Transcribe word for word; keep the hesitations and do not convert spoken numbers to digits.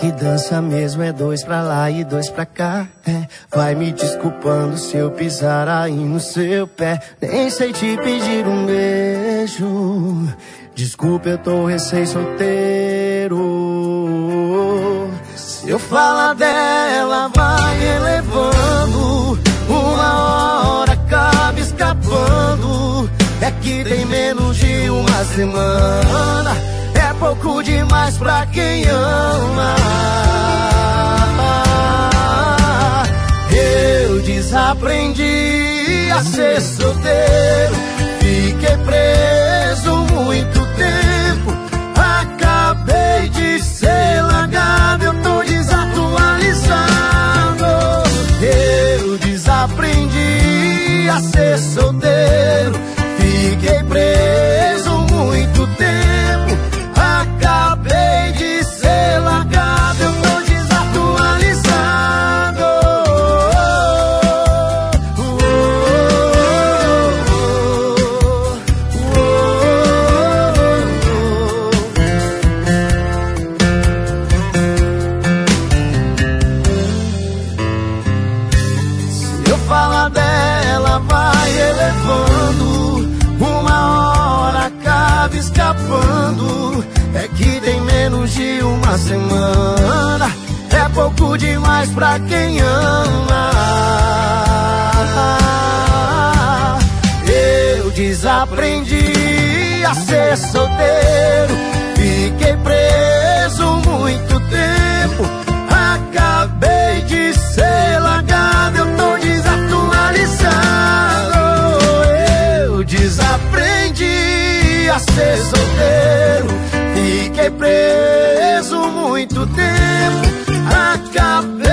que dança mesmo é dois pra lá e dois pra cá. É, vai me desculpando se eu pisar aí no seu pé. Nem sei te pedir um beijo. Desculpa, eu tô recém-solteiro. Se eu falar dela, vai elevando. Uma hora acaba escapando. É que tem menos de uma semana. É pouco demais pra quem ama. Eu desaprendi a ser solteiro. Fiquei preso muito tempo. Acabei de ser largado. Eu tô desatualizado. Eu desaprendi a ser solteiro. Fiquei preso muito tempo. Acabei de ser largado. Eu tô desatualizado. Oh, oh, oh, oh. Se eu falar dela, vai elevando. Uma hora acaba escapando. É que tem menos de uma semana. É pouco demais pra quem ama. Eu desaprendi a ser solteiro. Fiquei preso muito tempo. Acabei de ser largado. Eu tô desatualizado. Eu desaprendi a ser solteiro. Fiquei preso muito tempo. Acabei